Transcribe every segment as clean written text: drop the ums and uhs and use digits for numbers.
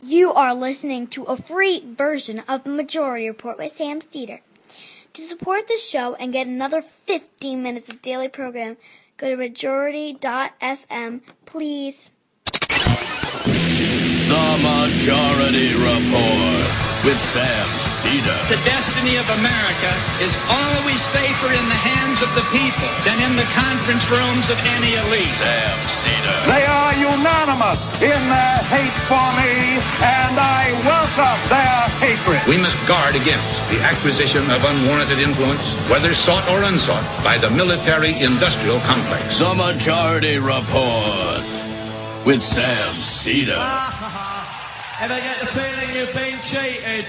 You are listening to a free version of the Majority Report with Sam Steeder. To support this show and get another 15 minutes of daily program, go to majority.fm, please. The Majority Report with Sam Steeder. The destiny of America is always safer in the hands of the people than in the conference rooms of any elite. Sam Steeder. They are unanimous in their hate for me, and I welcome their hatred. We must guard against the acquisition of unwarranted influence, whether sought or unsought, by the military-industrial complex. The Majority Report with Sam Steeder. Ever get the feeling you've been cheated?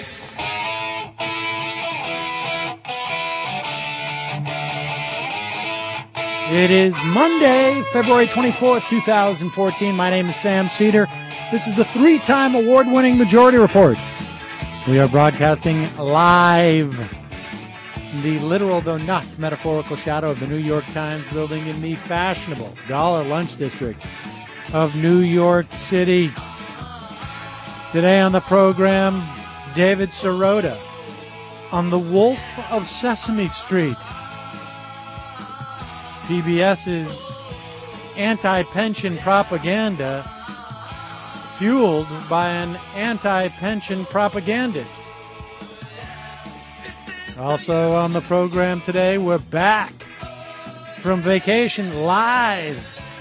It is Monday, February 24th, 2014. My name is Sam Steeder. This is the three-time award-winning Majority Report. We are broadcasting live in the literal, though not metaphorical, shadow of the New York Times building in the fashionable Dollar Lunch District of New York City. Today on the program, David Sirota on The Wolf of Sesame Street. PBS's anti-pension propaganda fueled by an anti-pension propagandist. Also on the program today, we're back from vacation live.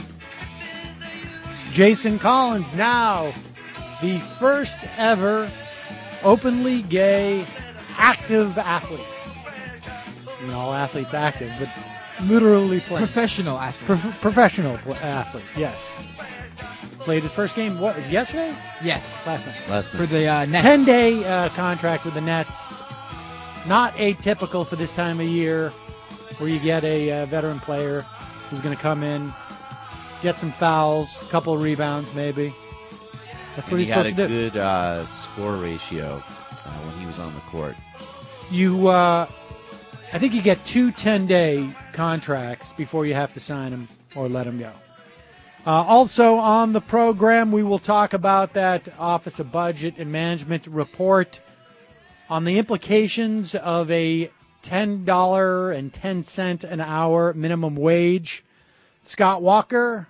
Jason Collins, now the first ever openly gay active athlete. You know, all athletes active, but literally playing. Professional athlete. Professional athlete, yes. Played his first game, what, was it yesterday? Yes. Last night. For the Nets. 10-day contract with the Nets. Not atypical for this time of year, where you get a veteran player who's going to come in, get some fouls, a couple of rebounds maybe. That's what he's supposed to do. He had a good score ratio when he was on the court. I think you get 2 10-day contracts before you have to sign him or let him go. Also on the program, we will talk about that Office of Budget and Management report on the implications of a $10.10 an hour minimum wage. Scott Walker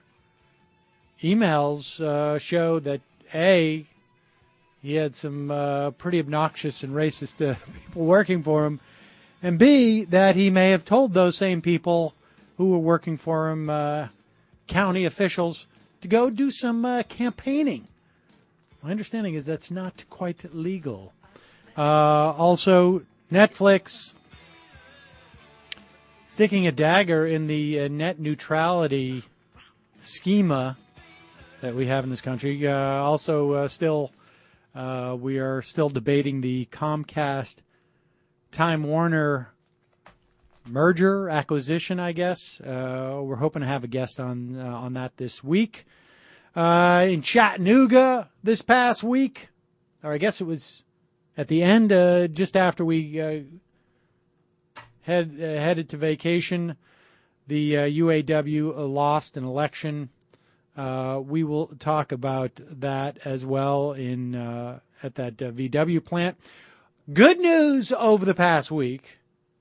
emails show that, A, he had some pretty obnoxious and racist people working for him, and B, that he may have told those same people who were working for him, county officials, to go do some campaigning. My understanding is that's not quite legal. Also, Netflix sticking a dagger in the net neutrality schema that we have in this country. We are still debating the Comcast Time Warner merger, acquisition, I guess. We're hoping to have a guest on that this week. In Chattanooga this past week, or I guess it was at the end, just after we headed to vacation, the UAW lost an election. We will talk about that as well at that VW plant. Good news over the past week.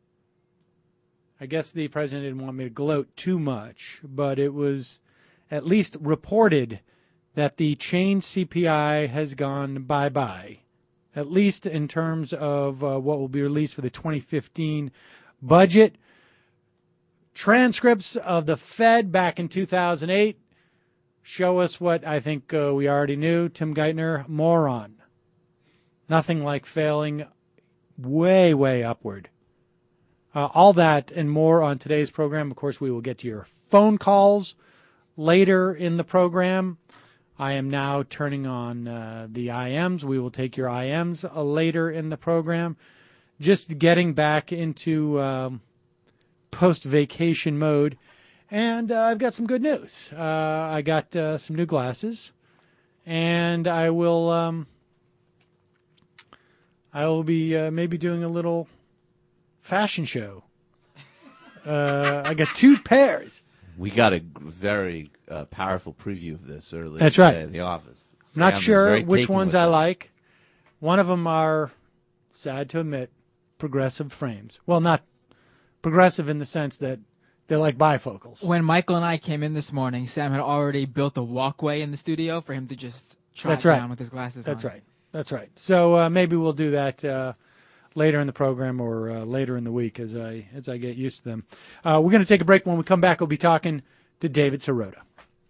I guess the president didn't want me to gloat too much, but it was at least reported that the chain CPI has gone bye-bye, at least in terms of what will be released for the 2015 budget. Transcripts of the Fed back in 2008 show us what I think we already knew. Tim Geithner, moron. Nothing like failing way, way upward. All that and more on today's program. Of course, we will get to your phone calls later in the program. I am now turning on the IMs. We will take your IMs later in the program. Just getting back into post-vacation mode. And I've got some good news. I got some new glasses. And I will be maybe doing a little fashion show. I got 2 pairs. We got a very powerful preview of this earlier That's today right. in the office. I'm not Sam is sure very which taken ones with I this. like. One of them are, sad to admit, progressive frames. Well, not progressive in the sense that they're like bifocals. When Michael and I came in this morning, Sam had already built a walkway in the studio for him to just try That's it right. down with his glasses That's on. right. That's right. So maybe we'll do that later in the program or later in the week as I get used to them. We're going to take a break. When we come back, we'll be talking to David Sirota.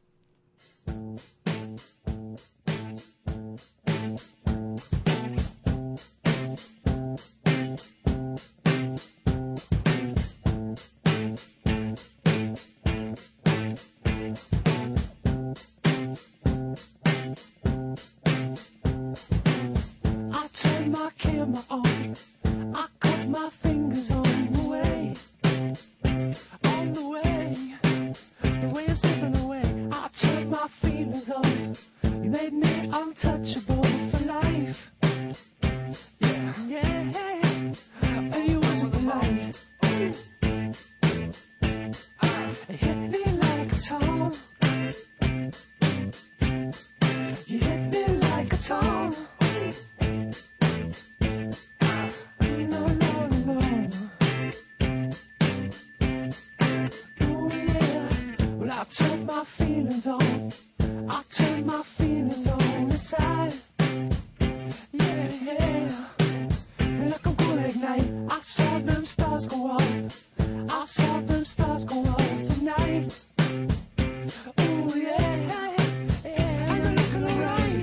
I turn my camera on. I cut my fingers on the way. On the way of slipping away. I turned my feelings on. You made me untouchable for life. Yeah, yeah. And you wasn't polite. It hit me like a tongue. You hit me like a tongue. No, no, no. Ooh, yeah. Well, I turned my feelings on. I turned my feelings on inside. Yeah, yeah. And like I'm gonna ignite. I saw them stars go off. I saw them stars go off at night. Ooh, yeah. Yeah, you're looking alright.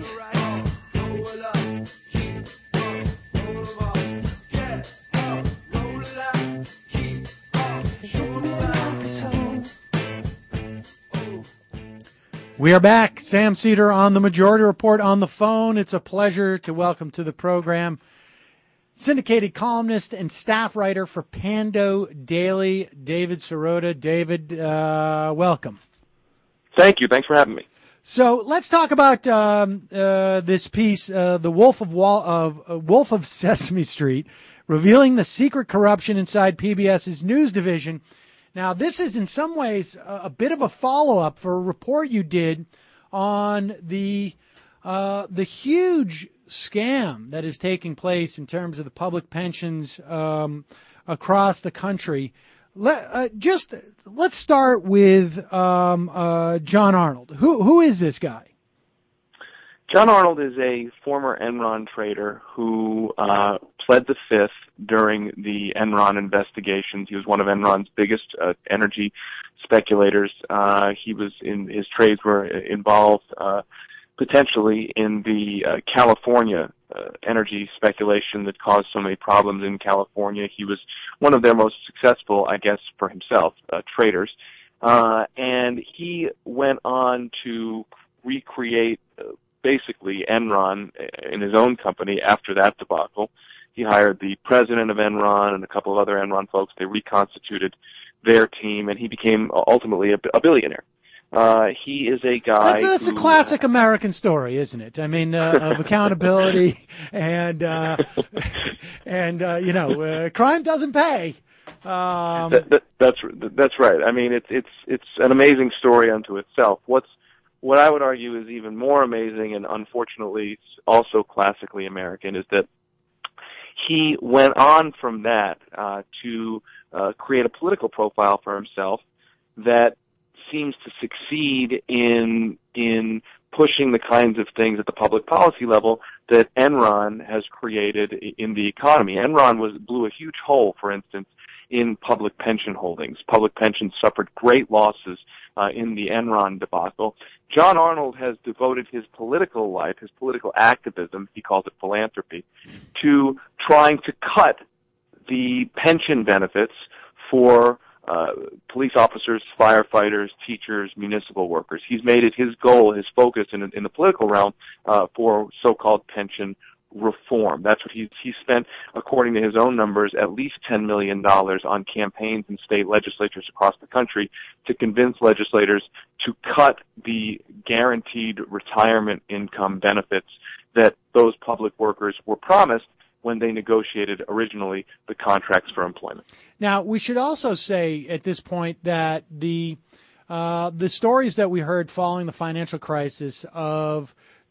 We are back. Sam Cedar on the Majority Report on the phone. It's a pleasure to welcome to the program syndicated columnist and staff writer for Pando Daily, David Sirota. David, welcome. Thank you. Thanks for having me. So let's talk about this piece, The Wolf of Sesame Street, revealing the secret corruption inside PBS's news division. Now, this is in some ways a bit of a follow-up for a report you did on the huge scam that is taking place in terms of the public pensions across the country. Let's start with John Arnold. Who is this guy? John Arnold is a former Enron trader who pled the fifth during the Enron investigations. He was one of Enron's biggest energy speculators. His trades were involved potentially in the California energy speculation that caused so many problems in California. He was one of their most successful, I guess, for himself, traders. And he went on to recreate basically Enron in his own company after that debacle. He hired the president of Enron and a couple of other Enron folks. They reconstituted their team, and he became ultimately a billionaire. He is a guy. That's a classic American story, isn't it? I mean, of accountability and crime doesn't pay. That's right. I mean, it's an amazing story unto itself. What I would argue is even more amazing, and unfortunately also classically American, is that he went on from that to create a political profile for himself that seems to succeed in pushing the kinds of things at the public policy level that Enron has created in the economy. Enron blew a huge hole, for instance, in public pension holdings. Public pensions suffered great losses in the Enron debacle. John Arnold has devoted his political life, his political activism, he calls it philanthropy, to trying to cut the pension benefits for police officers, firefighters, teachers, municipal workers. He's made it his goal, his focus in the political realm for so-called pension reform. That's what he spent, according to his own numbers, at least $10 million on campaigns in state legislatures across the country to convince legislators to cut the guaranteed retirement income benefits that those public workers were promised when they negotiated originally the contracts for employment. Now, we should also say at this point that the stories that we heard following the financial crisis of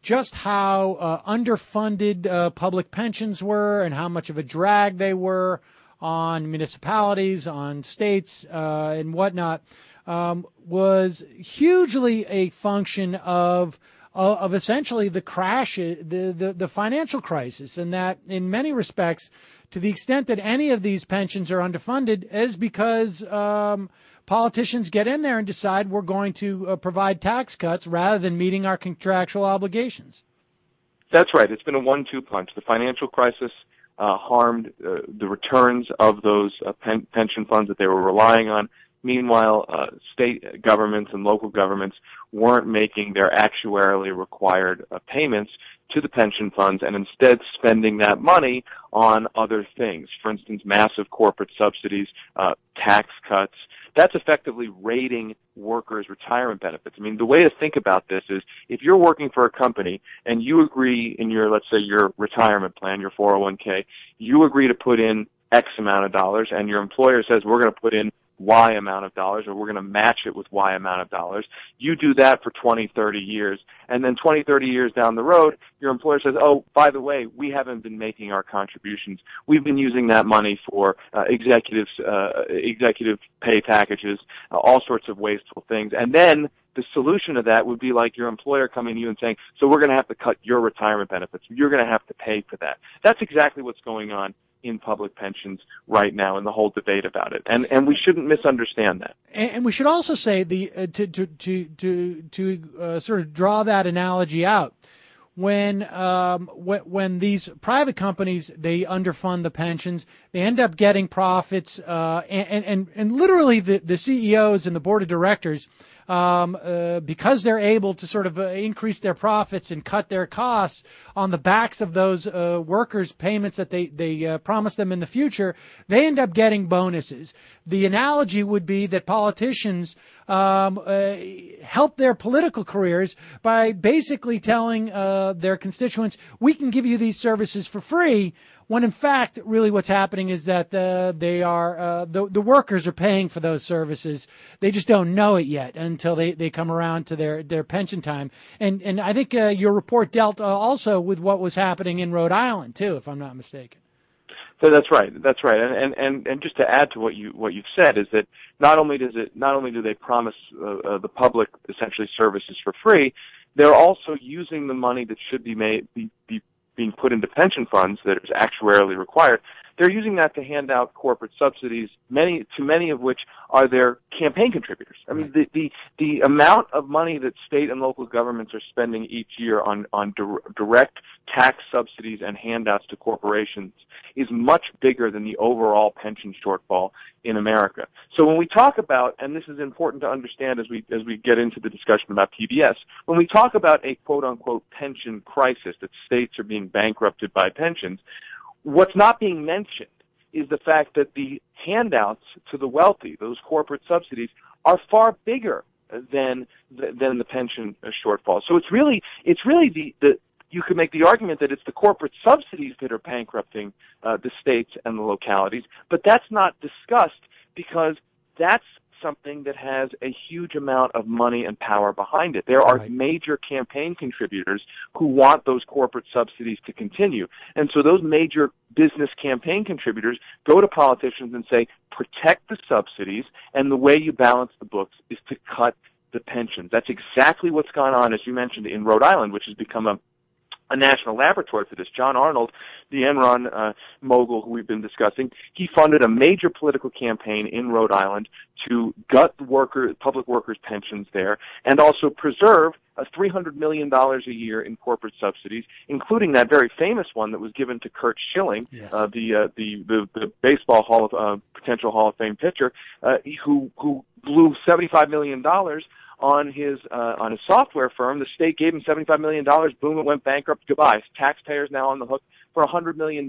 just how underfunded public pensions were and how much of a drag they were on municipalities, on states, and whatnot, was hugely a function of essentially the crash, the financial crisis, and that in many respects, to the extent that any of these pensions are underfunded, is because politicians get in there and decide we're going to provide tax cuts rather than meeting our contractual obligations. That's right. It's been a 1-2 punch. The financial crisis harmed the returns of those pension funds that they were relying on. Meanwhile, state governments and local governments weren't making their actuarially required payments to the pension funds and instead spending that money on other things. For instance, massive corporate subsidies, tax cuts. That's effectively raiding workers' retirement benefits. I mean, the way to think about this is if you're working for a company and you agree in your, let's say, your retirement plan, your 401k, you agree to put in X amount of dollars and your employer says we're going to put in Y amount of dollars, or we're going to match it with Y amount of dollars. You do that for 20, 30 years, and then 20, 30 years down the road, your employer says, oh, by the way, we haven't been making our contributions. We've been using that money for executive pay packages, all sorts of wasteful things. And then the solution to that would be like your employer coming to you and saying, so we're going to have to cut your retirement benefits. You're going to have to pay for that. That's exactly what's going on in public pensions right now, and the whole debate about it, and we shouldn't misunderstand that. And we should also say to sort of draw that analogy out, when these private companies, they underfund the pensions, they end up getting profits, and literally the CEOs and the board of directors, because they're able to sort of increase their profits and cut their costs on the backs of those workers' payments that they promise them in the future, they end up getting bonuses. The analogy would be that politicians help their political careers by basically telling their constituents, we can give you these services for free, when in fact, really what's happening is that the workers are paying for those services. They just don't know it yet until they come around to their pension time. And I think your report dealt also with what was happening in Rhode Island too, if I'm not mistaken. So that's right. And just to add to what you've said is that not only do they promise the public essentially services for free, they're also using the money that should be being put into pension funds that is actuarially required. They're using that to hand out corporate subsidies, many of which are their campaign contributors. I mean, the amount of money that state and local governments are spending each year on direct tax subsidies and handouts to corporations is much bigger than the overall pension shortfall in America. So when we talk about, and this is important to understand as we get into the discussion about PBS, when we talk about a quote-unquote pension crisis, that states are being bankrupted by pensions, what's not being mentioned is the fact that the handouts to the wealthy, those corporate subsidies, are far bigger than the pension shortfall. So it's really the you could make the argument that it's the corporate subsidies that are bankrupting the states and the localities, but that's not discussed because that's something that has a huge amount of money and power behind it. There are major campaign contributors who want those corporate subsidies to continue. And so those major business campaign contributors go to politicians and say, protect the subsidies, and the way you balance the books is to cut the pensions. That's exactly what's gone on, as you mentioned, in Rhode Island, which has become a national laboratory for this. John Arnold, the Enron mogul who we've been discussing, he funded a major political campaign in Rhode Island to gut public workers' pensions there, and also preserve $300 million a year in corporate subsidies, including that very famous one that was given to Curt Schilling, yes, the baseball potential Hall of Fame pitcher, who blew $75 million on his software firm. The state gave him $75 million. Boom, it went bankrupt. Goodbye. Taxpayers now on the hook for $100 million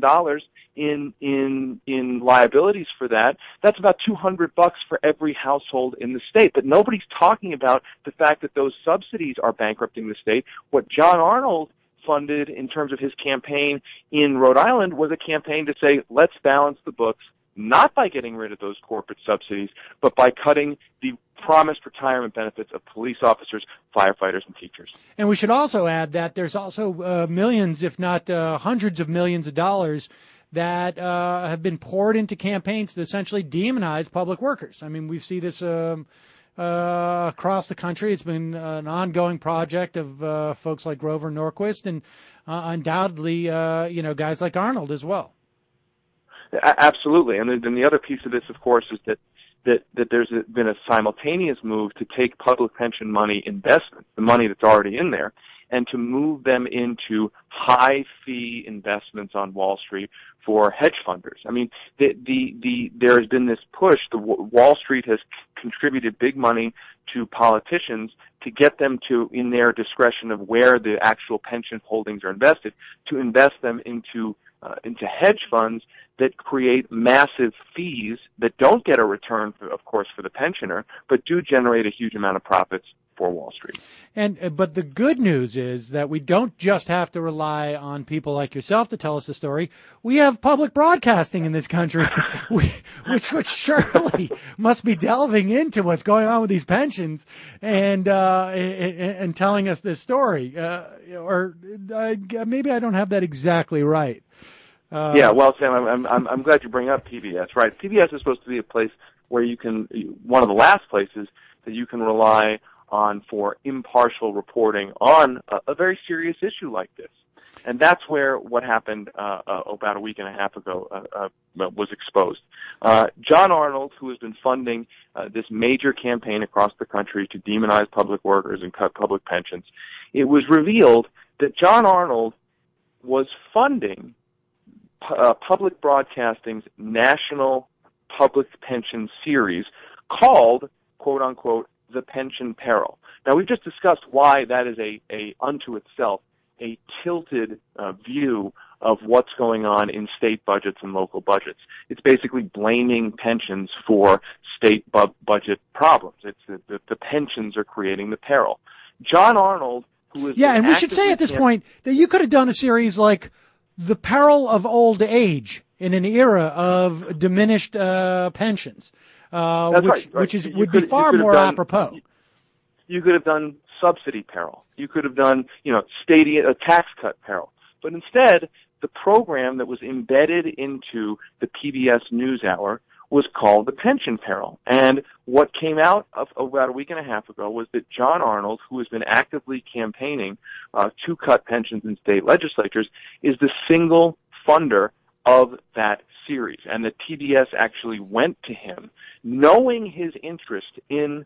in liabilities for that. That's about $200 for every household in the state. But nobody's talking about the fact that those subsidies are bankrupting the state. What John Arnold funded in terms of his campaign in Rhode Island was a campaign to say, let's balance the books, not by getting rid of those corporate subsidies, but by cutting the promised retirement benefits of police officers, firefighters, and teachers. And we should also add that there's also millions, if not hundreds of millions of dollars that have been poured into campaigns to essentially demonize public workers. I mean, we see this across the country. It's been an ongoing project of folks like Grover Norquist and undoubtedly, guys like Arnold as well. Absolutely. And then the other piece of this, of course, is that there's been a simultaneous move to take public pension money investments, the money that's already in there, and to move them into high-fee investments on Wall Street for hedge funders. I mean, there has been this push. Wall Street has contributed big money to politicians to get them to, in their discretion of where the actual pension holdings are invested, to invest them into hedge funds that create massive fees that don't get a return, of course, for the pensioner, but do generate a huge amount of profits for Wall Street. But the good news is that we don't just have to rely on people like yourself to tell us the story. We have public broadcasting in this country, which surely must be delving into what's going on with these pensions and telling us this story. Or maybe I don't have that exactly right. Yeah, well, Sam, I'm glad you bring up PBS. Right, PBS is supposed to be a place where one of the last places that you can rely on for impartial reporting on a very serious issue like this. And that's where what happened about a week and a half ago was exposed. John Arnold, who has been funding this major campaign across the country to demonize public workers and cut public pensions, it was revealed that John Arnold was funding public broadcasting's national public pension series called, quote-unquote, The Pension Peril. Now, we've just discussed why that is a unto itself a tilted view of what's going on in state budgets and local budgets. It's basically blaming pensions for state budget problems. It's the pensions are creating the peril. John Arnold, who is... Yeah, and we should say at this point that you could have done a series like The Peril of Old Age in an era of diminished pensions, which would be far more apropos. You could have done subsidy peril. You could have done, a tax cut peril. But instead, the program that was embedded into the PBS NewsHour was called The Pension Peril. And what came out of about a week and a half ago was that John Arnold, who has been actively campaigning to cut pensions in state legislatures, is the single funder of that series. And that PBS actually went to him, knowing his interest in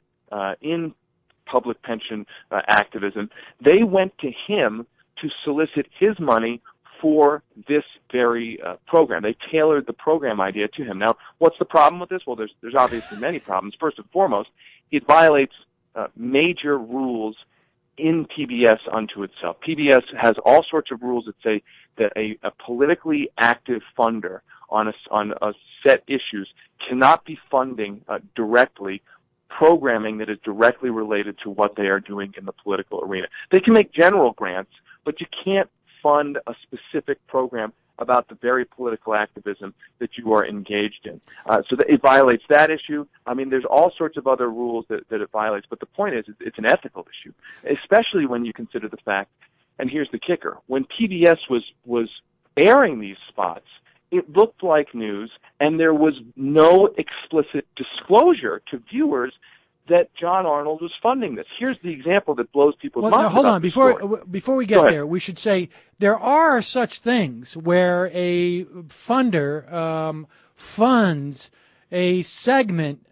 public pension activism. They went to him to solicit his money for this very program. They tailored the program idea to him. Now, what's the problem with this? Well, there's obviously many problems. First and foremost, it violates major rules in PBS unto itself. PBS has all sorts of rules that say that a politically active funder on a set issues cannot be funding directly programming that is directly related to what they are doing in the political arena. They can make general grants, but you can't fund a specific program about the very political activism that you are engaged in. So that it violates that issue. I mean, there's all sorts of other rules that it violates, but the point is it's an ethical issue, especially when you consider the fact, and here's the kicker, when PBS was airing these spots, it looked like news, and there was no explicit disclosure to viewers that John Arnold was funding this. Here's the example that blows people's minds. Now, hold on. Before we get there, we should say there are such things where a funder funds a segment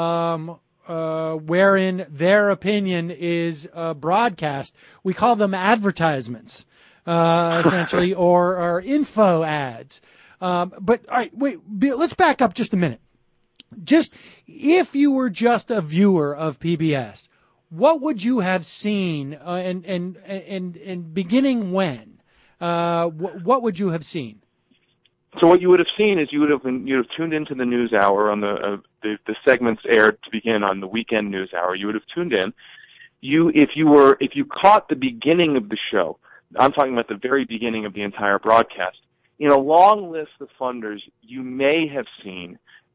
wherein their opinion is broadcast. We call them advertisements, essentially, or info ads. But all right, wait. Let's back up just a minute. Just if you were just a viewer of PBS, what would you have seen, and beginning when? What would you have seen? So what you would have seen is you would have tuned into the NewsHour on the segments aired to begin on the weekend NewsHour. You would have tuned in. If you caught the beginning of the show, I'm talking about the very beginning of the entire broadcast. In a long list of funders, you may have seen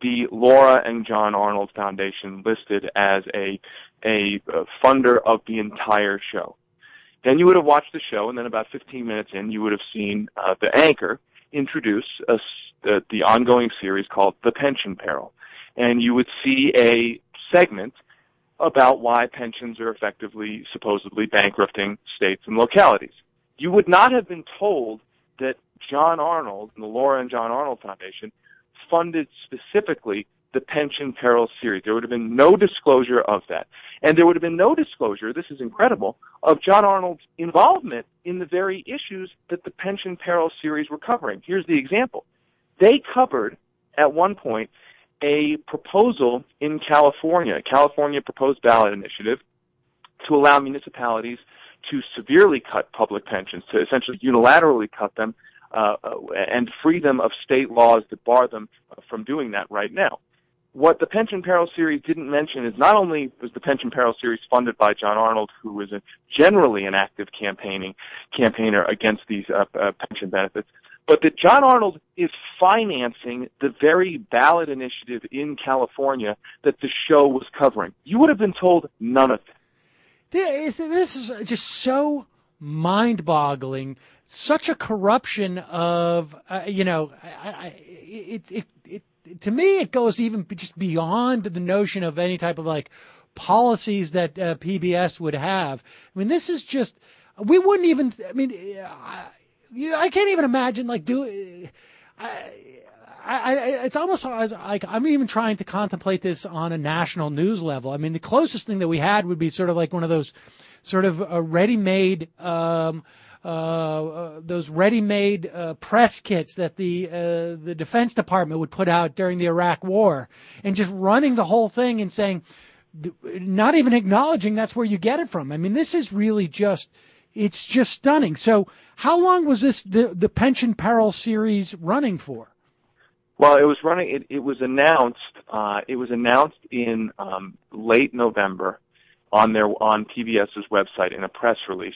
the Laura and John Arnold Foundation listed as a funder of the entire show. Then you would have watched the show, and then about 15 minutes in, you would have seen the anchor introduce the ongoing series called The Pension Peril. And you would see a segment about why pensions are effectively, supposedly, bankrupting states and localities. You would not have been told that John Arnold and the Laura and John Arnold Foundation funded specifically the Pension Peril series. There would have been no disclosure of that. And there would have been no disclosure, this is incredible, of John Arnold's involvement in the very issues that the Pension Peril series were covering. Here's the example. They covered, at one point, a proposal in California, a California proposed ballot initiative to allow municipalities to severely cut public pensions, to essentially unilaterally cut them and free them of state laws that bar them from doing that right now. What the Pension Peril series didn't mention is not only was the Pension Peril series funded by John Arnold, who was generally an active campaigner against these pension benefits, but that John Arnold is financing the very ballot initiative in California that the show was covering. You would have been told none of it. This is just so mind-boggling. Such a corruption of, to me, it goes even just beyond the notion of any type of like policies that PBS would have. I mean, this is just, we wouldn't even, I mean, I can't even imagine like it's almost like I'm even trying to contemplate this on a national news level. I mean, the closest thing that we had would be sort of like one of those sort of ready-made, those ready-made press kits that the Defense Department would put out during the Iraq War, and just running the whole thing and saying, not even acknowledging that's where you get it from. I mean, this is really just, it's just stunning. So how long was the Pension Peril series running for? Well, it was running. It was announced. It was announced in late November on PBS's website in a press release.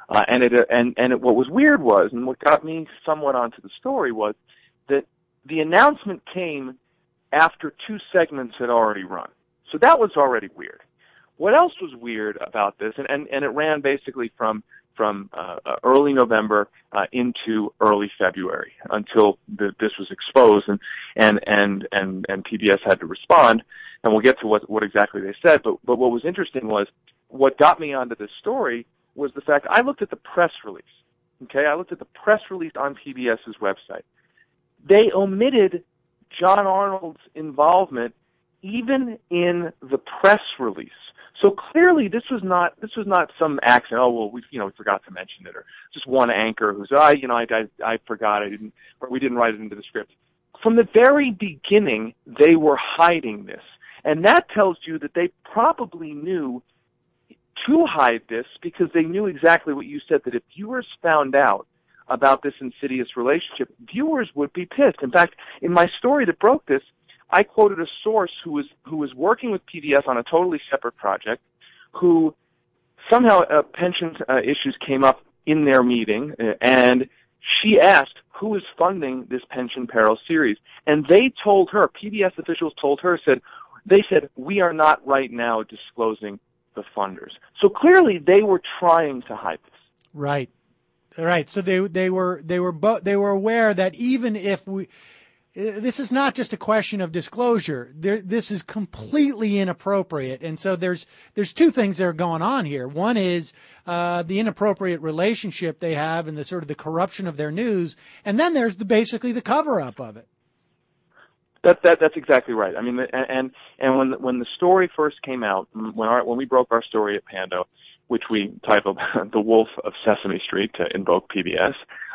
What was weird was, and what got me somewhat onto the story was that the announcement came after 2 segments had already run. So that was already weird. What else was weird about this? And it ran basically from early November into early February until this was exposed, and PBS had to respond. And we'll get to what exactly they said. But what was interesting was what got me onto this story was the fact I looked at the press release. Okay, I looked at the press release on PBS's website. They omitted John Arnold's involvement even in the press release. So clearly, this was not some accident. Oh well, we forgot to mention it, or just one anchor who's I forgot, we didn't write it into the script. From the very beginning, they were hiding this, and that tells you that they probably knew to hide this because they knew exactly what you said, that if viewers found out about this insidious relationship, viewers would be pissed. In fact, in my story that broke this, I quoted a source who was working with PBS on a totally separate project, who somehow pension issues came up in their meeting, and she asked who is funding this Pension Peril series, and they told her, PBS officials told her, they said we are not right now disclosing the funders. So clearly they were trying to hide this. Right. So they were aware that even if this is not just a question of disclosure. This is completely inappropriate. And so there's 2 things that are going on here. One is the inappropriate relationship they have and the sort of the corruption of their news. And then there's basically the cover-up of it. That's exactly right. I mean, and when the story first came out, when we broke our story at Pando, which we titled "The Wolf of Sesame Street" to invoke PBS,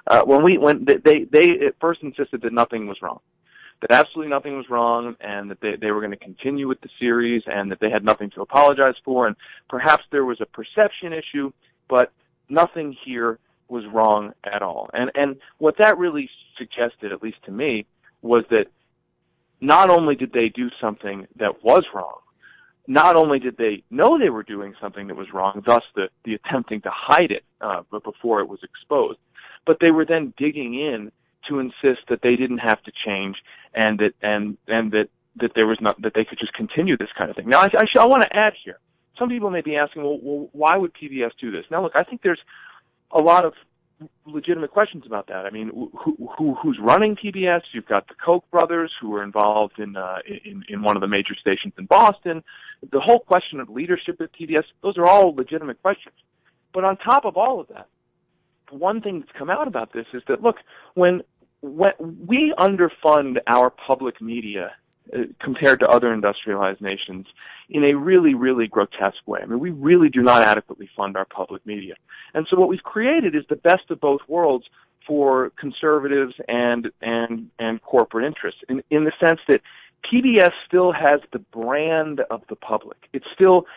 they at first insisted that nothing was wrong, that absolutely nothing was wrong, and that they were going to continue with the series, and that they had nothing to apologize for, and perhaps there was a perception issue, but nothing here was wrong at all. And what that really suggested, at least to me, was that not only did they do something that was wrong, not only did they know they were doing something that was wrong, thus the attempting to hide it but before it was exposed, but they were then digging in to insist that they didn't have to change, and that that they could just continue this kind of thing. Now, I want to add here. Some people may be asking, well, why would PBS do this? Now, look, I think there's a lot of legitimate questions about that. I mean, who's running PBS? You've got the Koch brothers who are involved in one of the major stations in Boston. The whole question of leadership at PBS, those are all legitimate questions. But on top of all of that, one thing that's come out about this is that, look, when we underfund our public media compared to other industrialized nations in a really, really grotesque way. I mean, we really do not adequately fund our public media. And so what we've created is the best of both worlds for conservatives and corporate interests in the sense that PBS still has the brand of the public. It still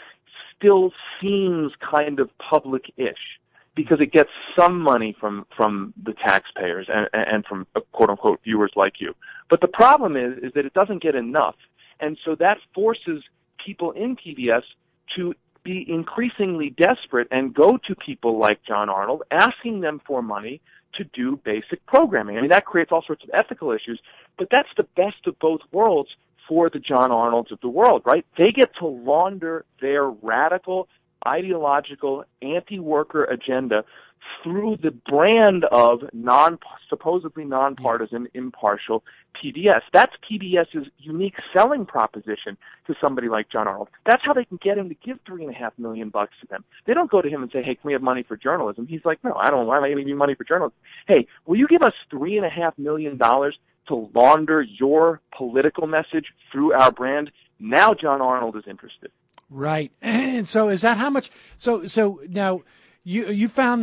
seems kind of public-ish, because it gets some money from the taxpayers and from quote-unquote viewers like you. But the problem is that it doesn't get enough, and so that forces people in PBS to be increasingly desperate and go to people like John Arnold, asking them for money to do basic programming. I mean, that creates all sorts of ethical issues, but that's the best of both worlds for the John Arnolds of the world, right? They get to launder their radical, ideological, anti-worker agenda through the brand of supposedly nonpartisan, impartial PBS. That's PBS's unique selling proposition to somebody like John Arnold. That's how they can get him to give $3.5 million to them. They don't go to him and say, hey, can we have money for journalism? He's like, no, I don't. Why am I going to give you money for journalism? Hey, will you give us $3.5 million to launder your political message through our brand? Now John Arnold is interested. Right. And so is that how much? So now you found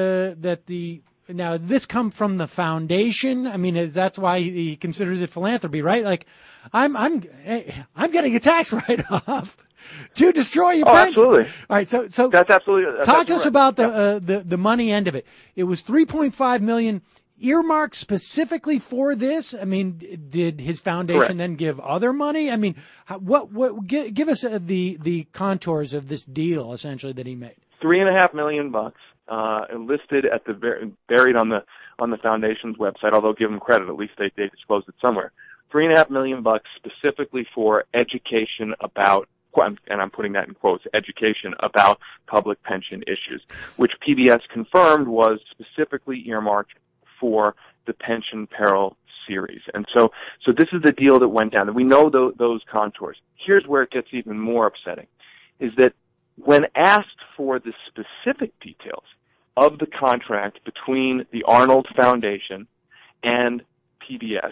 that now this come from the foundation. I mean, that's why he considers it philanthropy, right? Like I'm getting a tax write-off to destroy your pension. Absolutely. All right. So that's absolutely. Talk to us about the money end of it. It was $3.5 million. Earmarked specifically for this? I mean, did his foundation Correct. then give other money? I mean, give us the contours of this deal essentially that he made. $3.5 million listed at buried on the foundation's website. Although give them credit, at least they disclosed it somewhere. $3.5 million specifically for education about, and I'm putting that in quotes, education about public pension issues, which PBS confirmed was specifically earmarked for the Pension Peril series. And so this is the deal that went down. And we know those contours. Here's where it gets even more upsetting, is that when asked for the specific details of the contract between the Arnold Foundation and PBS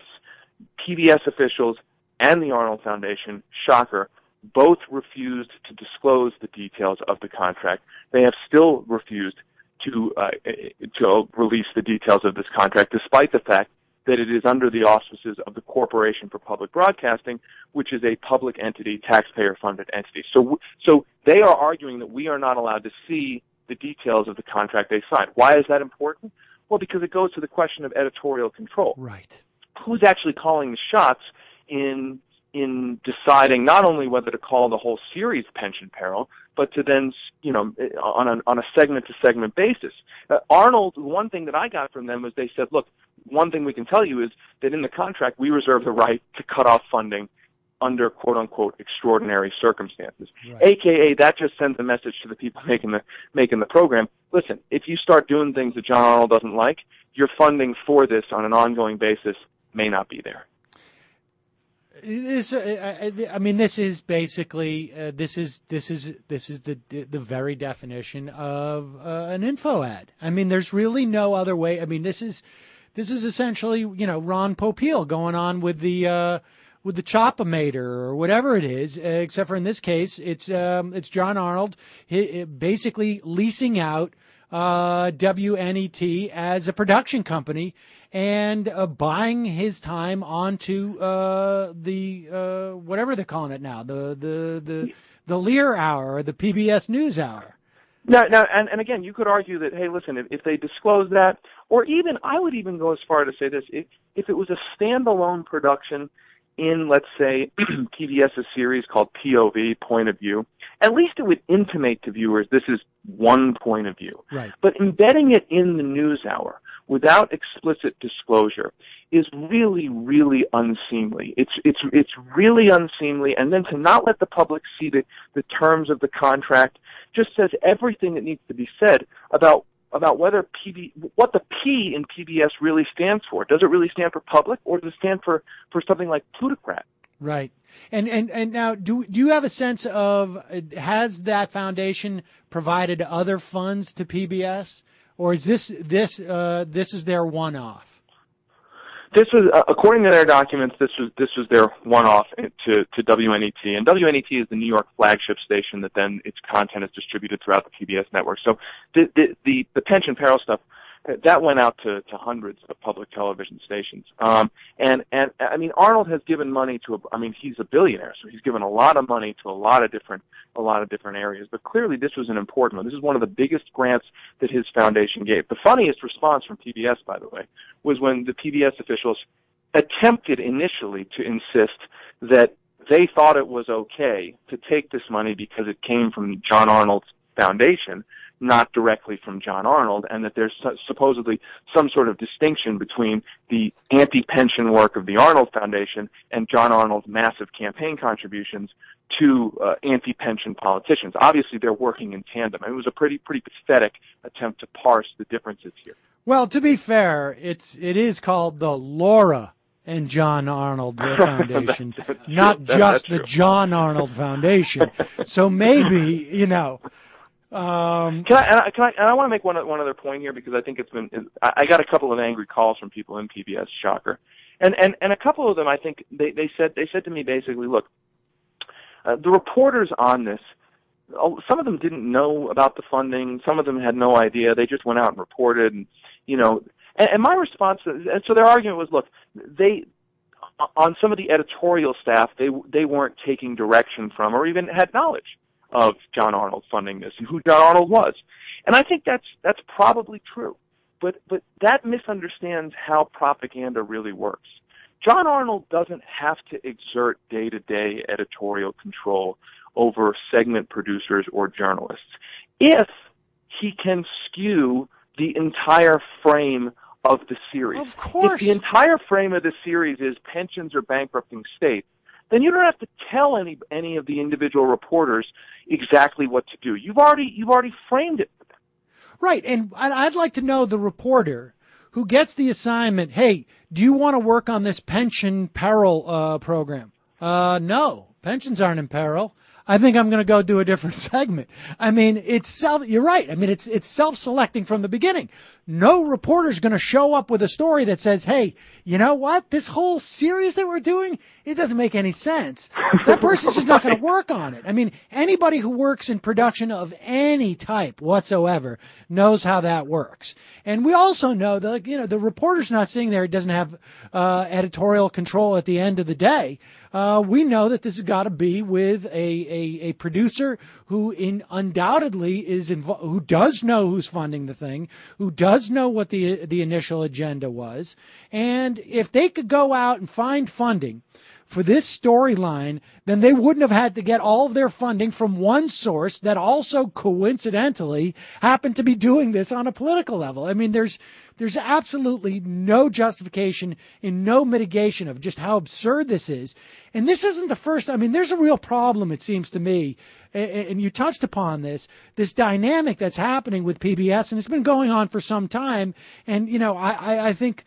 officials and the Arnold Foundation, shocker, both refused to disclose the details of the contract. They have still refused to release the details of this contract, despite the fact that it is under the auspices of the Corporation for Public Broadcasting, which is a public entity, taxpayer-funded entity. So they are arguing that we are not allowed to see the details of the contract they signed. Why is that important? Well, because it goes to the question of editorial control. Right. Who's actually calling the shots in deciding not only whether to call the whole series Pension Peril, but to then, on a segment-to-segment basis. Arnold, one thing that I got from them was they said, look, one thing we can tell you is that in the contract we reserve the right to cut off funding under quote-unquote extraordinary circumstances. Right. AKA, that just sends a message to the people making the program. Listen, if you start doing things that John Arnold doesn't like, your funding for this on an ongoing basis may not be there. I mean, this is basically this is the very definition of an info ad. I mean, there's really no other way. I mean, this is essentially Ron Popeil going on with the Chop-O-Mator or whatever it is, except for in this case it's John Arnold basically leasing out WNET as a production company and buying his time onto the whatever they're calling it now, the Lear Hour or the PBS News Hour. Now, and again, you could argue that, hey, listen, if they disclose that, or even I would even go as far to say this: if it was a standalone production in, let's say, PBS's series called POV, Point of View, at least it would intimate to viewers this is one point of view. Right. But embedding it in the News Hour, without explicit disclosure is really, really unseemly. It's really unseemly, and then to not let the public see the terms of the contract just says everything that needs to be said about whether what the P in PBS really stands for. Does it really stand for public, or does it stand for something like plutocrat? Right. And now, do you have a sense of, has that foundation provided other funds to PBS, or is this is their one-off? This was, according to their documents, this was their one-off to WNET, and WNET is the New York flagship station that then its content is distributed throughout the PBS network. So the pension peril stuff, that went out to hundreds of public television stations. And I mean, Arnold has given money he's a billionaire, so he's given a lot of money to a lot of different areas. But clearly this was an important one. This is one of the biggest grants that his foundation gave. The funniest response from PBS, by the way, was when the PBS officials attempted initially to insist that they thought it was okay to take this money because it came from John Arnold's foundation, not directly from John Arnold, and that there's supposedly some sort of distinction between the anti-pension work of the Arnold Foundation and John Arnold's massive campaign contributions to anti-pension politicians. Obviously, they're working in tandem. It was a pretty pathetic attempt to parse the differences here. Well, to be fair, it is called the Laura and John Arnold Foundation, not just the John Arnold Foundation. So maybe, I want to make one other point here, because I think I got a couple of angry calls from people in PBS, shocker. And a couple of them, I think they said to me basically, look, the reporters on this, some of them didn't know about the funding, some of them had no idea, they just went out and reported, and my response, and so their argument was, look, on some of the editorial staff, they weren't taking direction from or even had knowledge of John Arnold funding this and who John Arnold was. And I think that's probably true. But that misunderstands how propaganda really works. John Arnold doesn't have to exert day-to-day editorial control over segment producers or journalists if he can skew the entire frame of the series. Of course. If the entire frame of the series is pensions or bankrupting states, then you don't have to tell any of the individual reporters exactly what to do. You've already framed it for them. Right, and I'd like to know the reporter who gets the assignment, hey, do you want to work on this pension peril program? No, pensions aren't in peril. I think I'm going to go do a different segment. I mean, you're right. I mean, it's self-selecting from the beginning. No reporter's going to show up with a story that says, hey, you know what? This whole series that we're doing, it doesn't make any sense. That person's just not going to work on it. I mean, anybody who works in production of any type whatsoever knows how that works. And we also know that, the reporter's not sitting there. He doesn't have editorial control at the end of the day. We know that this has got to be with a producer who undoubtedly is involved, who does know who's funding the thing, who does know what the initial agenda was. And if they could go out and find funding for this storyline, then they wouldn't have had to get all of their funding from one source that also coincidentally happened to be doing this on a political level. I mean, there's absolutely no justification and no mitigation of just how absurd this is. And this isn't the first. I mean, there's a real problem, it seems to me, and you touched upon this dynamic that's happening with PBS, and it's been going on for some time. And, I think,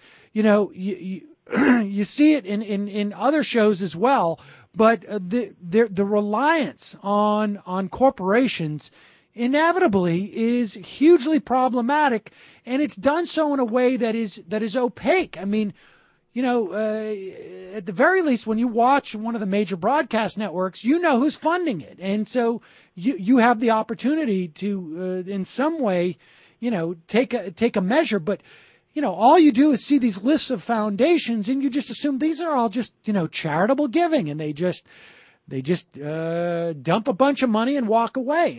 you see it in other shows as well, but the reliance on corporations inevitably is hugely problematic, and it's done so in a way that is opaque. I mean, at the very least, when you watch one of the major broadcast networks, you know who's funding it, and so you have the opportunity to in some way, take a measure, but. All you do is see these lists of foundations and you just assume these are all just, charitable giving, and they just dump a bunch of money and walk away.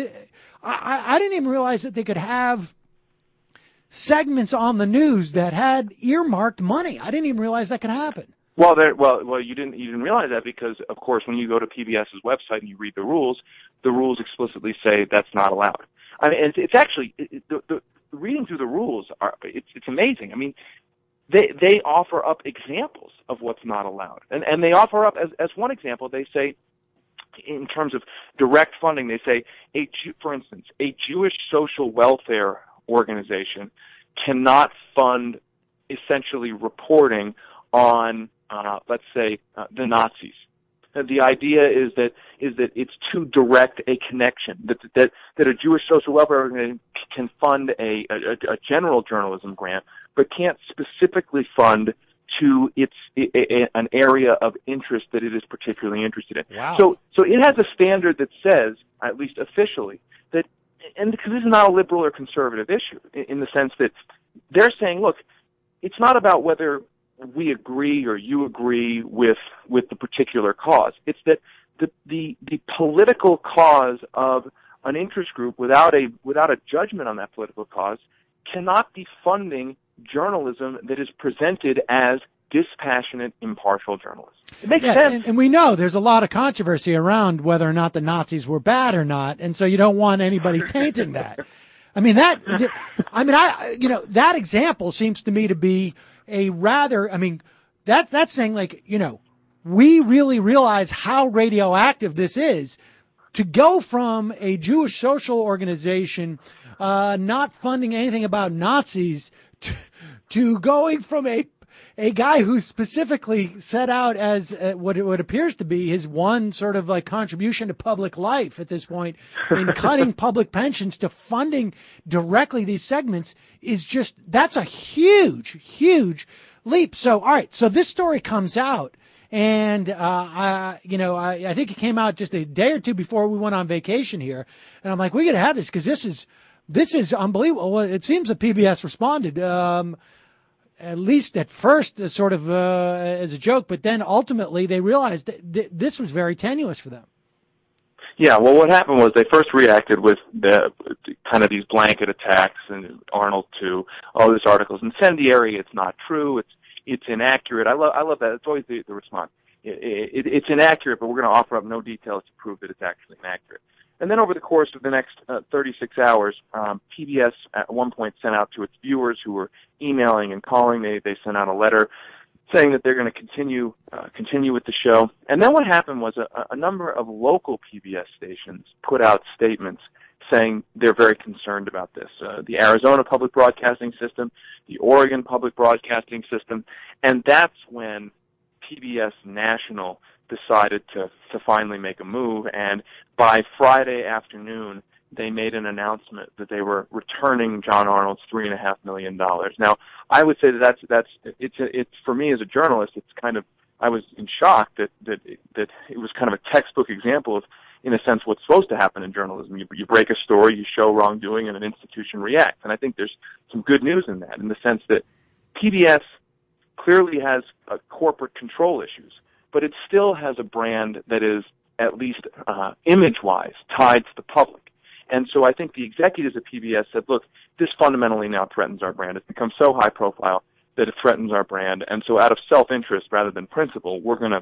I didn't even realize that they could have segments on the news that had earmarked money. I didn't even realize that could happen. Well, you didn't realize that because, of course, when you go to PBS's website and you read the rules explicitly say that's not allowed. I mean, it's actually reading through the rules, it's amazing. I mean, they offer up examples of what's not allowed. And they offer up, as one example, they say, in terms of direct funding, they say, for instance, a Jewish social welfare organization cannot fund essentially reporting on, let's say, the Nazis. The idea is that it's too direct a connection, that a Jewish social welfare organization can fund a general journalism grant, but can't specifically fund to an area of interest that it is particularly interested in. Wow. So it has a standard that says, at least officially, that, and because this is not a liberal or conservative issue, in the sense that they're saying, look, it's not about whether we agree or you agree with the particular cause. It's that the political cause of an interest group without a judgment on that political cause cannot be funding journalism that is presented as dispassionate, impartial journalism. It makes sense. And we know there's a lot of controversy around whether or not the Nazis were bad or not, and so you don't want anybody tainting that. I mean, that example seems to me to be a rather, that's saying, like, we really realize how radioactive this is. To go from a Jewish social organization not funding anything about Nazis to going from a guy who specifically set out as what appears to be his one sort of like contribution to public life at this point in cutting public pensions to funding directly these segments is just, that's a huge, huge leap. So, all right. So this story comes out, and, I think it came out just a day or two before we went on vacation here. And I'm like, we got to have this, because this is unbelievable. Well, it seems that PBS responded, at least at first, sort of as a joke, but then ultimately they realized that this was very tenuous for them. Yeah, well, what happened was they first reacted with kind of these blanket attacks, and Arnold too. Oh, this article's incendiary. It's not true. It's inaccurate. I love that. It's always the response. It's inaccurate, but we're going to offer up no details to prove that it's actually inaccurate. And then over the course of the next 36 hours, PBS at one point sent out to its viewers who were emailing and calling. They sent out a letter saying that they're going to continue with the show. And then what happened was a number of local PBS stations put out statements saying they're very concerned about this. The Arizona Public Broadcasting System, the Oregon Public Broadcasting System, and that's when PBS National decided to finally make a move, and by Friday afternoon, they made an announcement that they were returning John Arnold's $3.5 million. Now, I would say it's for me as a journalist, it's kind of, I was in shock that it was kind of a textbook example of, in a sense, what's supposed to happen in journalism. You break a story, you show wrongdoing, and an institution reacts. And I think there's some good news in that, in the sense that PBS clearly has corporate control issues, but it still has a brand that is, at least image-wise, tied to the public. And so I think the executives at PBS said, look, this fundamentally now threatens our brand. It's become so high profile that it threatens our brand. And so out of self-interest rather than principle,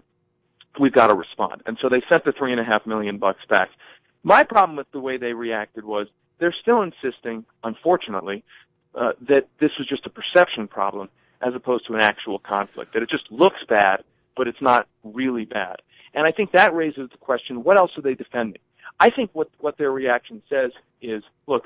we've got to respond. And so they sent the $3.5 million back. My problem with the way they reacted was they're still insisting, unfortunately, that this was just a perception problem as opposed to an actual conflict, that it just looks bad, but it's not really bad. And I think that raises the question, what else are they defending? I think what their reaction says is, look,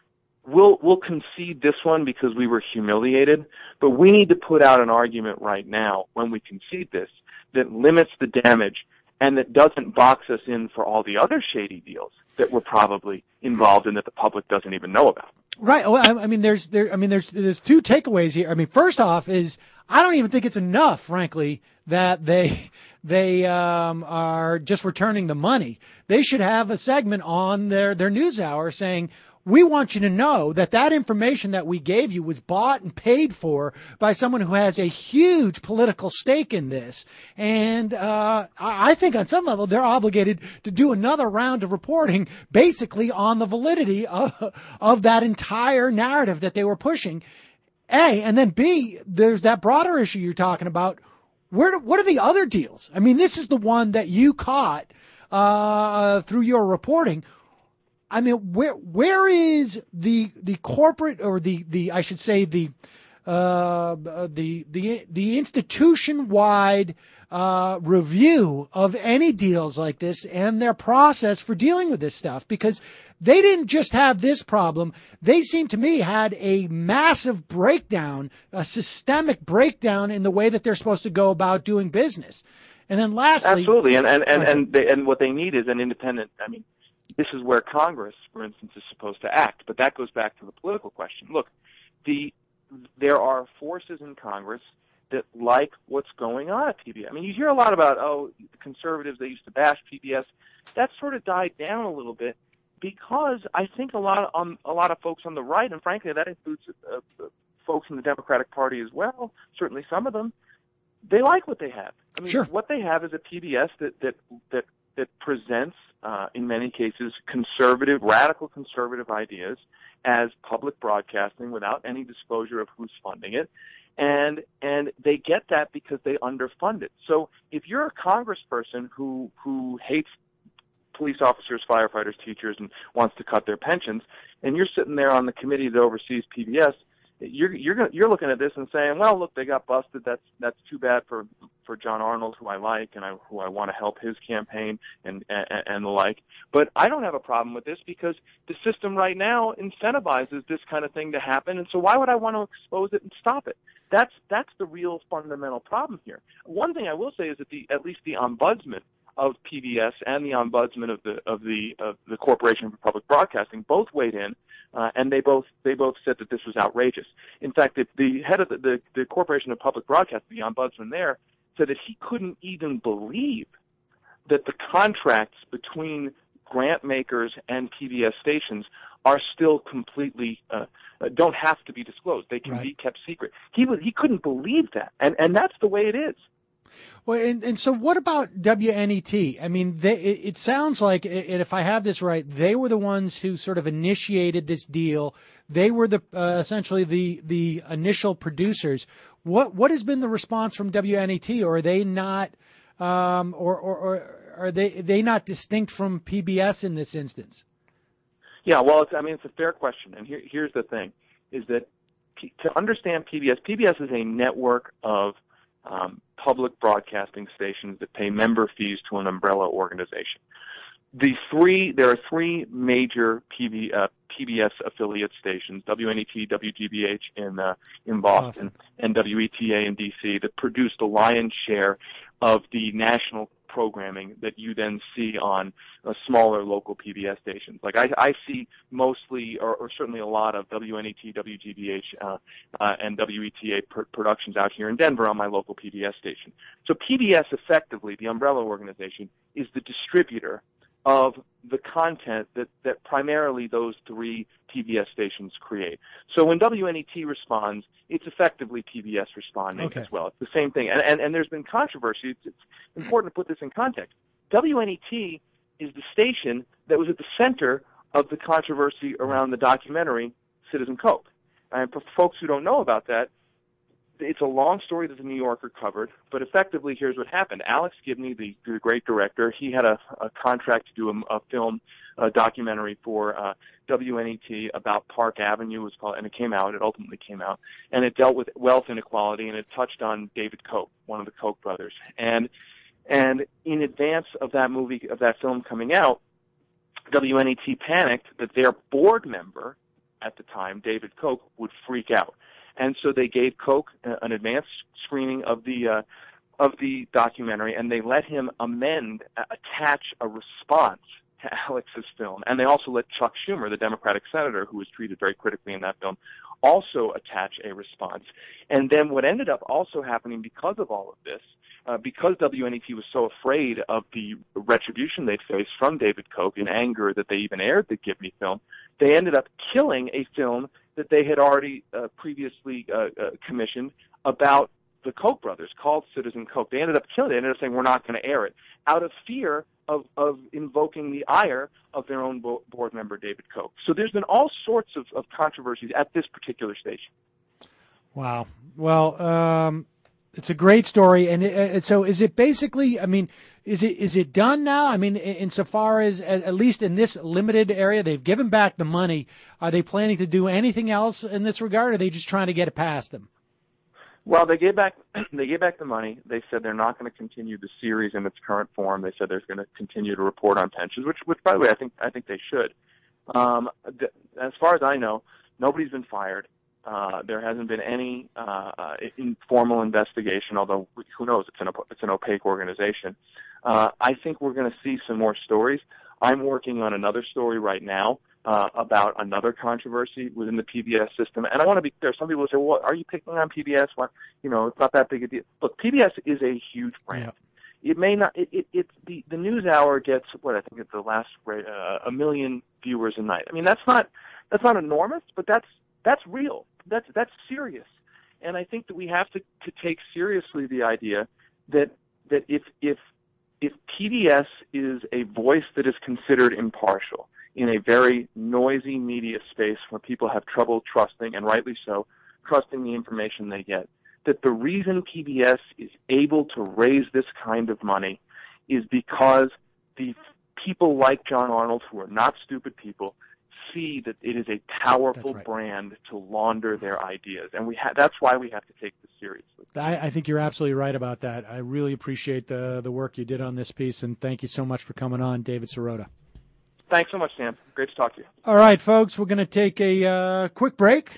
we'll concede this one because we were humiliated, but we need to put out an argument right now when we concede this that limits the damage and that doesn't box us in for all the other shady deals that we're probably involved in that the public doesn't even know about. Right. Well, I mean, there's two takeaways here. I mean, first off is I don't even think it's enough, frankly, that they are just returning the money. They should have a segment on their news hour saying, we want you to know that information that we gave you was bought and paid for by someone who has a huge political stake in this. And I think on some level they're obligated to do another round of reporting basically on the validity of that entire narrative that they were pushing. A, and then B, there's that broader issue you're talking about. What are the other deals? I mean, this is the one that you caught through your reporting. I mean, where is the corporate, or the I should say the institution-wide review of any deals like this and their process for dealing with this stuff? Because they didn't just have this problem. They seem to me had a massive breakdown, a systemic breakdown in the way that they're supposed to go about doing business. And then lastly, absolutely, and what they need is an independent. I mean, this is where Congress, for instance, is supposed to act. But that goes back to the political question. Look, there are forces in Congress that like what's going on at PBS. I mean, you hear a lot about, the conservatives, they used to bash PBS. That sort of died down a little bit because I think a lot of folks on the right, and frankly, that includes folks in the Democratic Party as well, certainly some of them, they like what they have. I mean, sure. What they have is a PBS that presents, in many cases, radical conservative ideas as public broadcasting without any disclosure of who's funding it. And they get that because they underfund it. So if you're a congressperson who hates police officers, firefighters, teachers, and wants to cut their pensions, and you're sitting there on the committee that oversees PBS, you're looking at this and saying, well, look, they got busted. That's too bad for John Arnold, who I like and who I want to help his campaign and the like. But I don't have a problem with this because the system right now incentivizes this kind of thing to happen. And so why would I want to expose it and stop it? That's the real fundamental problem here. One thing I will say is that at least the ombudsman of PBS and the ombudsman of the Corporation for Public Broadcasting both weighed in, and they both said that this was outrageous. In fact, the head of the Corporation of Public Broadcasting, the ombudsman there, said that he couldn't even believe that the contracts between grant makers and PBS stations are still completely don't have to be disclosed. They can be kept secret. He couldn't believe that, and that's the way it is. Well, and so what about WNET? I mean, it sounds like, and if I have this right, they were the ones who sort of initiated this deal. They were essentially the initial producers. What has been the response from WNET, or are they not, or are they not distinct from PBS in this instance? Yeah, well, it's a fair question, and here's the thing: is that to understand PBS is a network of public broadcasting stations that pay member fees to an umbrella organization. There are three major PBS affiliate stations: WNET, WGBH in Boston, and WETA in D.C. that produce the lion's share of the national programming that you then see on smaller local PBS stations. Like I see mostly, or certainly a lot of WNET, WGBH, and WETA productions out here in Denver on my local PBS station. So PBS, effectively, the umbrella organization, is the distributor of the content that primarily those three PBS stations create. So when WNET responds, it's effectively PBS responding as well. It's the same thing. And there's been controversy. It's important to put this in context. WNET is the station that was at the center of the controversy around the documentary Citizen Coke. And for folks who don't know about that, it's a long story that the New Yorker covered, but effectively, here's what happened. Alex Gibney, the great director, he had a contract to do a documentary for WNET about Park Avenue, was called, and it ultimately came out, and it dealt with wealth inequality, and it touched on David Koch, one of the Koch brothers. And in advance of that film coming out, WNET panicked that their board member at the time, David Koch, would freak out. And so they gave Koch an advanced screening of the documentary, and they let him attach a response to Alex's film. And they also let Chuck Schumer, the Democratic senator who was treated very critically in that film, also attach a response. And then what ended up also happening because of all of this, because WNET was so afraid of the retribution they'd face from David Koch in anger that they even aired the Gibney film, they ended up killing a film that they had already previously commissioned about the Koch brothers called Citizen Coke. They ended up killing it. They ended up saying, we're not going to air it, out of fear of invoking the ire of their own board member, David Koch. So there's been all sorts of controversies at this particular station. Wow. Well, It's a great story. And so is it basically, I mean, is it done now? I mean, insofar as, at least in this limited area, they've given back the money. Are they planning to do anything else in this regard, or are they just trying to get it past them? Well, they gave back the money. They said they're not going to continue the series in its current form. They said they're going to continue to report on pensions, which by the way, I think they should. As far as I know, nobody's been fired. There hasn't been any informal investigation, although who knows? It's an opaque organization. I think we're going to see some more stories. I'm working on another story right now about another controversy within the PBS system. And I want to be clear. Some people say, well, are you picking on PBS? Well, it's not that big a deal. Look, PBS is a huge brand. Yeah. It may not, it's the NewsHour gets, I think it's the last rate, 1 million viewers a night. I mean, that's not enormous, but that's real. That's serious. And I think that we have to take seriously the idea that if PBS is a voice that is considered impartial in a very noisy media space where people have trouble trusting, and rightly so, trusting the information they get, that the reason PBS is able to raise this kind of money is because the people like John Arnold, who are not stupid people, see that it is a powerful brand to launder their ideas. And that's why we have to take this seriously. I think you're absolutely right about that. I really appreciate the work you did on this piece, and thank you so much for coming on, David Sirota. Thanks so much, Sam. Great to talk to you. All right, folks, we're going to take a quick break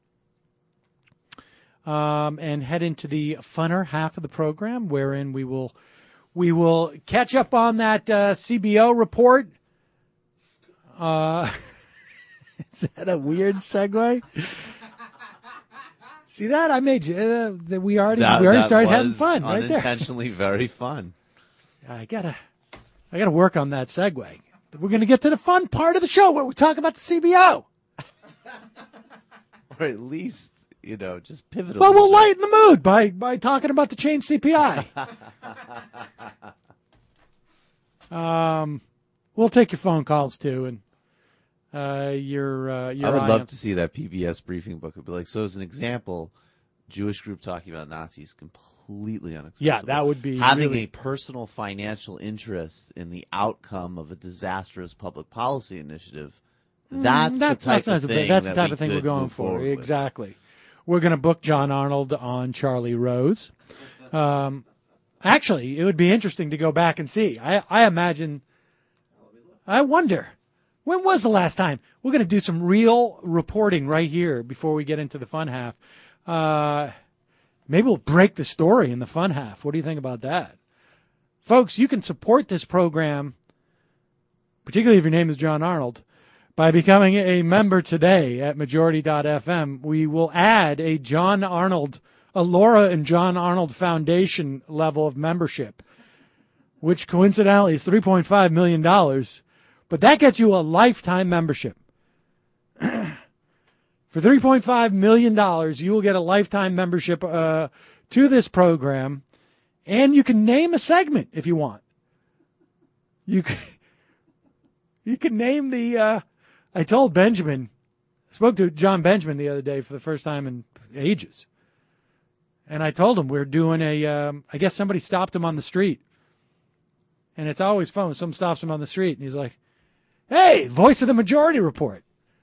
and head into the funner half of the program, wherein we will catch up on that CBO report. Is that a weird segue? See that? I made you. We already started having fun right there. Unintentionally very fun. I gotta work on that segue. We're gonna get to the fun part of the show where we talk about the CBO. Or at least, just pivot. Well, we'll lighten the mood by talking about the change CPI. We'll take your phone calls too, and your I would love to see that PBS briefing book. It would be like, so as an example, Jewish group talking about Nazis, completely unacceptable. Yeah, that would be having really... a personal financial interest in the outcome of a disastrous public policy initiative. That's the type of thing we're going for. Exactly. We're going to book John Arnold on Charlie Rose. Actually, it would be interesting to go back and see. I wonder, when was the last time? We're going to do some real reporting right here before we get into the fun half. Maybe we'll break the story in the fun half. What do you think about that? Folks, you can support this program, particularly if your name is John Arnold, by becoming a member today at Majority.fm. We will add a Laura and John Arnold Foundation level of membership, which coincidentally is $3.5 million. But that gets you a lifetime membership. For $3.5 million, you will get a lifetime membership to this program, and you can name a segment if you want. You can name the... I told Benjamin, I spoke to John Benjamin the other day for the first time in ages, and I told him we're doing I guess somebody stopped him on the street, and it's always fun when someone stops him on the street, and he's like, hey, voice of the Majority Report.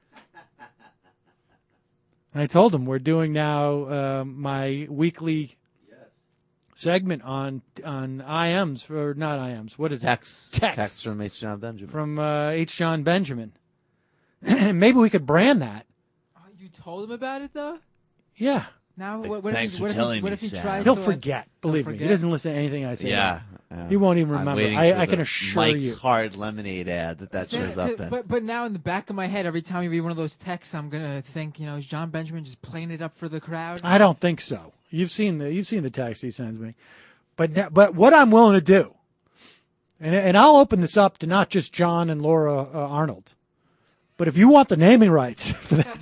And I told him we're doing now my weekly segment on IMs, or not IMs. What is it? Text from H. John Benjamin. From H. John Benjamin. Maybe we could brand that. Oh, you told him about it, though? Yeah. Now, what Thanks for telling me, Sam. He'll forget. Believe me. He doesn't listen to anything I say. Yeah. He won't even remember. I can assure you. Mike's Hard Lemonade ad that shows up in. But now in the back of my head, every time you read one of those texts, I'm going to think, is John Benjamin just playing it up for the crowd? I don't think so. You've seen the text he sends me. But what I'm willing to do, and I'll open this up to not just John and Laura Arnold, but if you want the naming rights for that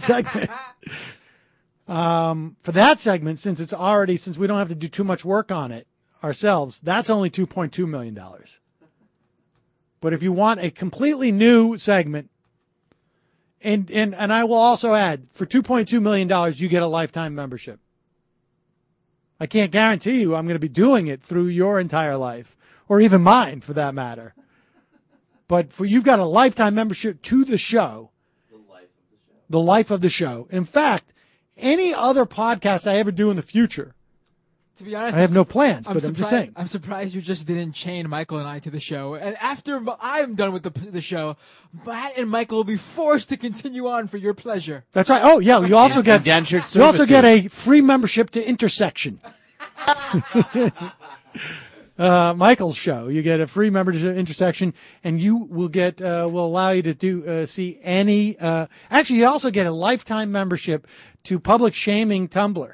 segment, since we don't have to do too much work on it ourselves, that's only $2.2 million. But if you want a completely new segment, and I will also add, for $2.2 million, you get a lifetime membership. I can't guarantee you I'm going to be doing it through your entire life, or even mine for that matter. But you've got a lifetime membership to the show. The life of the show. In fact, any other podcast I ever do in the future, to be honest, I have no plans, but I'm just saying. I'm surprised you just didn't chain Michael and I to the show. And after I'm done with the show, Matt and Michael will be forced to continue on for your pleasure. That's right. Oh, yeah. You also get a free membership to Intersection. Michael's show. You get a free membership to Intersection, and you will will allow you to see any. Actually, you also get a lifetime membership to Public Shaming Tumblr.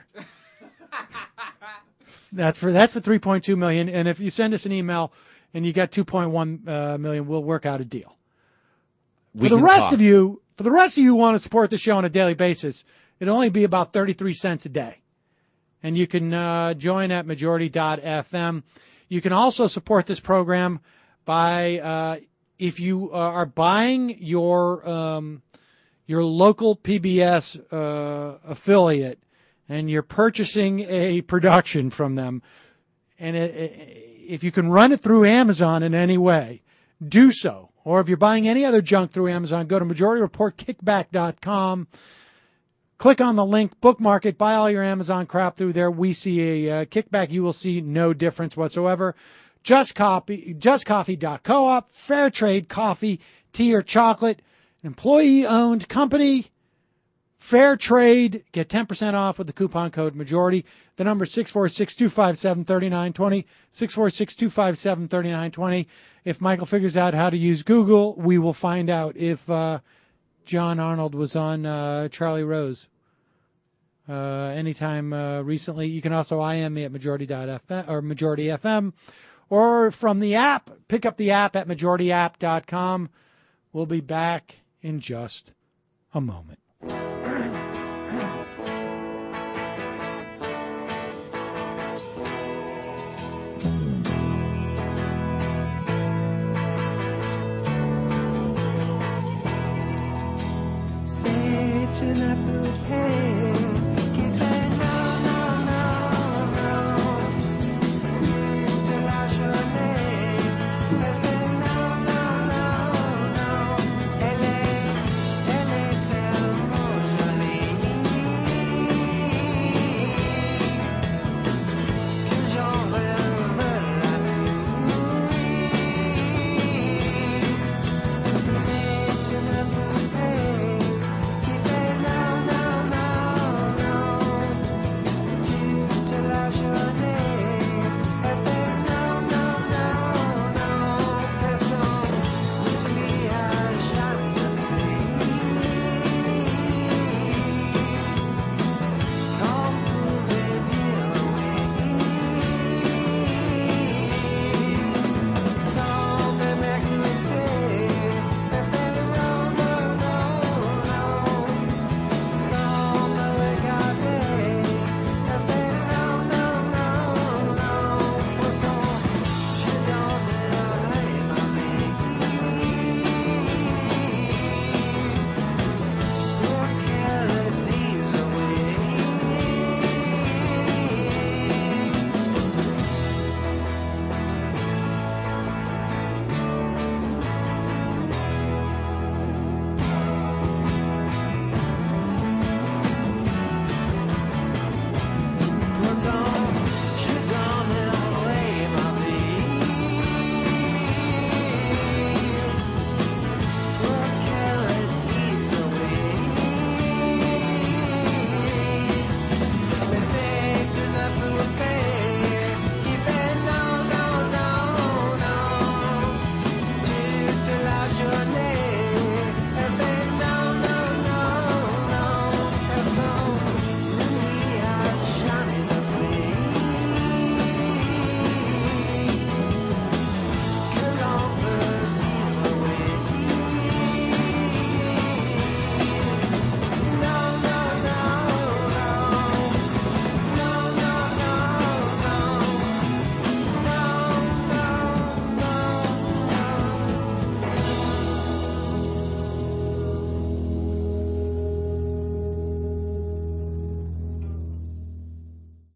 That's for 3.2 million, and if you send us an email and you get 2.1 million, we'll work out a deal. For the rest of you who want to support the show on a daily basis, it'll only be about 33 cents a day, and you can join at majority.fm. You can also support this program by if you are buying your local PBS affiliate. And you're purchasing a production from them, and if you can run it through Amazon in any way, do so. Or if you're buying any other junk through Amazon, go to MajorityReportKickback.com, click on the link, bookmark it, buy all your Amazon crap through there. We see a kickback. You will see no difference whatsoever. JustCoffee.coop, fair trade coffee, tea, or chocolate, an employee-owned company. Fair trade. Get 10% off with the coupon code MAJORITY. The number is 646-257-3920, 646-257-3920. If Michael figures out how to use Google, we will find out if John Arnold was on Charlie Rose anytime recently. You can also IM me at majority.fm or Majority FM, or from the app. Pick up the app at majorityapp.com. We'll be back in just a moment.